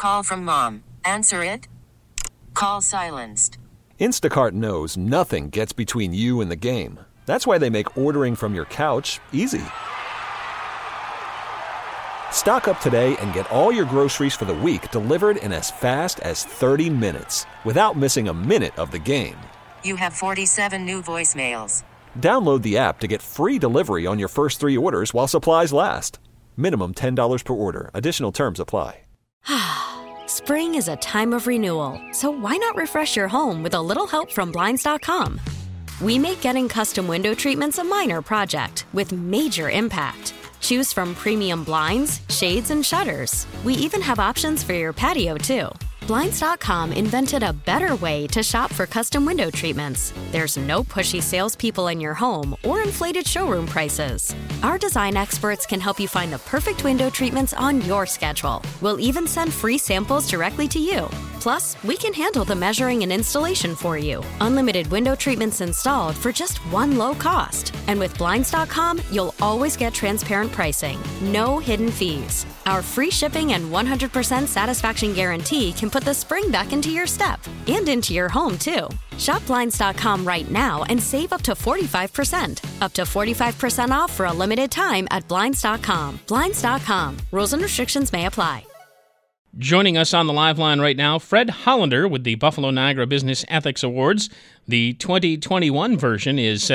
Call from mom. Answer it. Call silenced. Instacart knows nothing gets between you and the game. That's why they make ordering from your couch easy. Stock up today and get all your groceries for the week delivered in as fast as 30 minutes without missing a minute of the game. You have 47 new voicemails. Download the app to get free delivery on your first 3 orders while supplies last. Minimum $10 per order. Additional terms apply. Spring is a time of renewal, so why not refresh your home with a little help from Blinds.com? We make getting custom window treatments a minor project with major impact. Choose from premium blinds, shades, and shutters. We even have options for your patio, too. Blinds.com invented a better way to shop for custom window treatments. There's no pushy salespeople in your home or inflated showroom prices. Our design experts can help you find the perfect window treatments on your schedule. We'll even send free samples directly to you. Plus, we can handle the measuring and installation for you. Unlimited window treatments installed for just one low cost. And with Blinds.com, you'll always get transparent pricing. No hidden fees. Our free shipping and 100% satisfaction guarantee can put the spring back into your step and into your home, too. Shop Blinds.com right now and save up to 45%. Up to 45% off for a limited time at Blinds.com. Blinds.com. Rules and restrictions may apply. Joining us on the live line right now, Fred Hollander with the Buffalo Niagara Business Ethics Awards. The 2021 version is,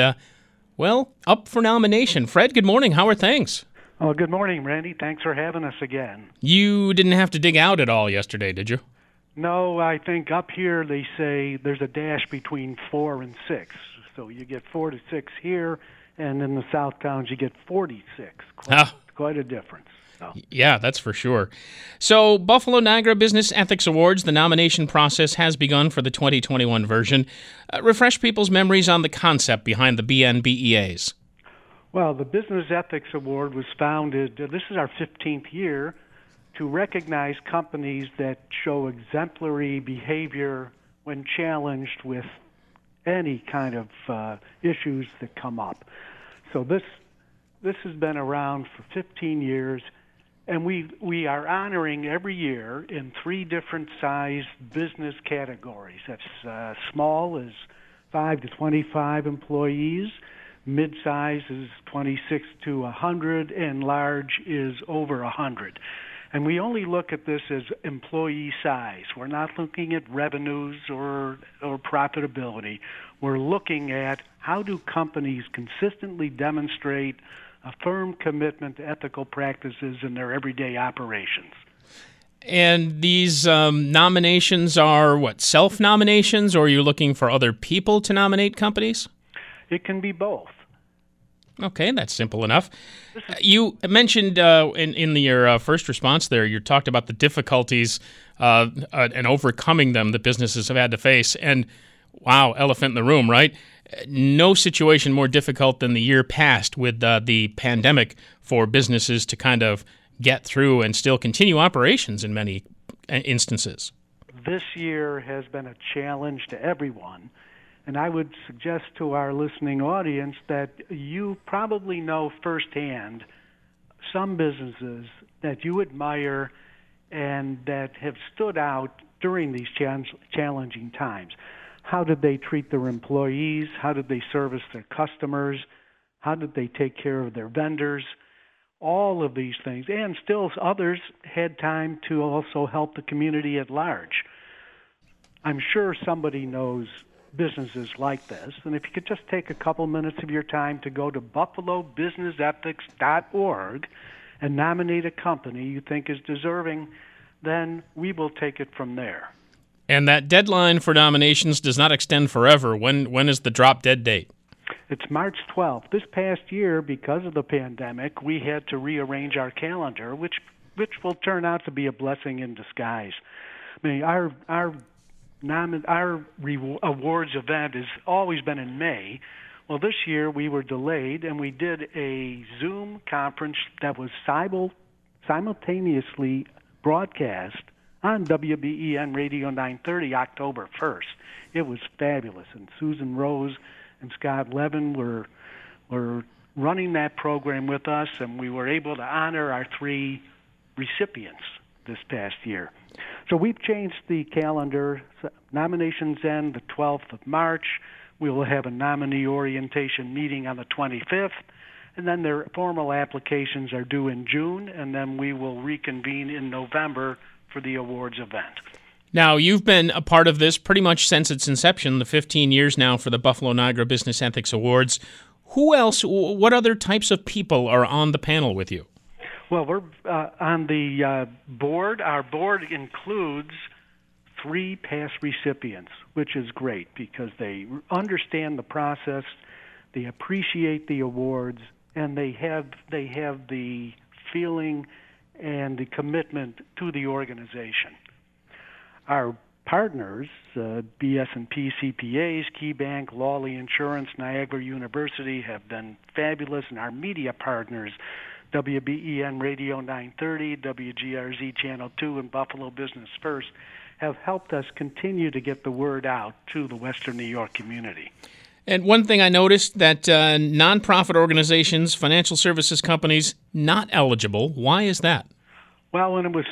up for nomination. Fred, good morning. How are things? Oh, good morning, Randy. Thanks for having us again. You didn't have to dig out at all yesterday, did you? No, I think up here they say there's a dash between 4 and 6. So you get 4 to 6 here, and in the South Towns you get 46. Quite a difference. So. Yeah, that's for sure. So, Buffalo Niagara Business Ethics Awards, the nomination process has begun for the 2021 version. Refresh people's memories on the concept behind the BNBEAs. Well, the Business Ethics Award was founded, this is our 15th year, to recognize companies that show exemplary behavior when challenged with any kind of issues that come up. So this has been around for 15 years, and we are honoring every year in 3 different size business categories. That's small is 5 to 25 employees, mid-size is 26 to 100, and large is over 100. And we only look at this as employee size. We're not looking at revenues or profitability. We're looking at how do companies consistently demonstrate a firm commitment to ethical practices in their everyday operations. And these nominations are, self-nominations, or are you looking for other people to nominate companies? It can be both. Okay, that's simple enough. You mentioned in your first response there, you talked about the difficulties and overcoming them that businesses have had to face. And wow, elephant in the room, right? No situation more difficult than the year past with the pandemic for businesses to kind of get through and still continue operations in many instances. This year has been a challenge to everyone. And I would suggest to our listening audience that you probably know firsthand some businesses that you admire and that have stood out during these challenging times. How did they treat their employees? How did they service their customers? How did they take care of their vendors? All of these things. And still others had time to also help the community at large. I'm sure somebody knows businesses like this, and if you could just take a couple minutes of your time to go to buffalobusinessethics.org and nominate a company you think is deserving, then we will take it from there. And that deadline for nominations does not extend forever. When is the drop dead date? It's March 12th. This past year, because of the pandemic, we had to rearrange our calendar, which will turn out to be a blessing in disguise. I mean, our awards event has always been in May. Well, this year we were delayed, and we did a Zoom conference that was simultaneously broadcast on WBEN Radio 930 October 1st. It was fabulous, and Susan Rose and Scott Levin were running that program with us, and we were able to honor our 3 recipients this past year. So we've changed the calendar. Nominations end the 12th of March. We will have a nominee orientation meeting on the 25th, and then their formal applications are due in June, and then we will reconvene in November for the awards event. Now, you've been a part of this pretty much since its inception, the 15 years now for the Buffalo Niagara Business Ethics Awards. Who else, what other types of people are on the panel with you? Well, we're on the board. Our board includes 3 past recipients, which is great because they understand the process, they appreciate the awards, and they have the feeling and the commitment to the organization. Our partners, BS&P CPAs, KeyBank, Lawley Insurance, Niagara University have been fabulous, and our media partners, WBEN Radio 930, WGRZ Channel 2, and Buffalo Business First, have helped us continue to get the word out to the Western New York community. And one thing I noticed that nonprofit organizations, financial services companies, not eligible. Why is that? Well, when it was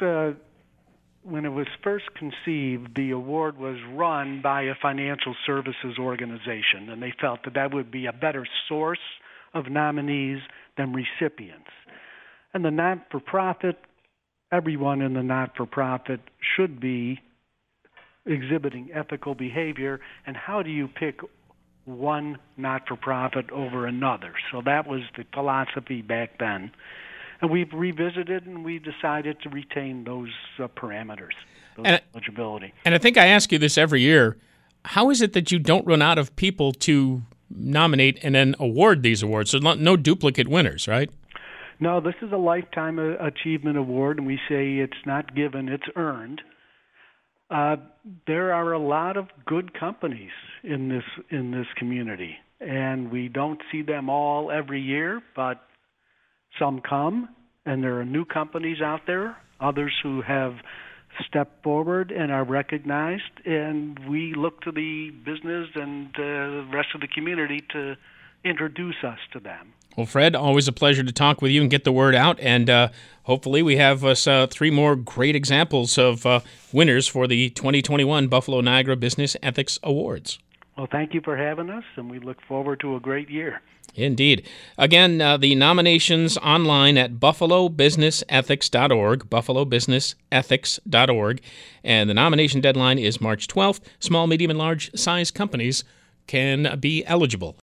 first conceived, the award was run by a financial services organization, and they felt that would be a better source of nominees than recipients. And the not-for-profit, everyone in the not-for-profit should be exhibiting ethical behavior, and how do you pick one not-for-profit over another? So that was the philosophy back then. And we've revisited and we decided to retain those parameters, eligibility. And I think I ask you this every year. How is it that you don't run out of people to nominate and then award these awards? So no duplicate winners, right? No, this is a Lifetime Achievement Award, and we say it's not given, it's earned. There are a lot of good companies in this community, and we don't see them all every year, but some come, and there are new companies out there, others who have stepped forward and are recognized, and we look to the business and the rest of the community to introduce us to them. Well, Fred, always a pleasure to talk with you and get the word out, and hopefully we have us 3 more great examples of winners for the 2021 Buffalo Niagara Business Ethics Awards. Well, thank you for having us, and we look forward to a great year. Indeed. Again, the nominations online at buffalobusinessethics.org, buffalobusinessethics.org, and the nomination deadline is March 12th. Small, medium, and large size companies can be eligible.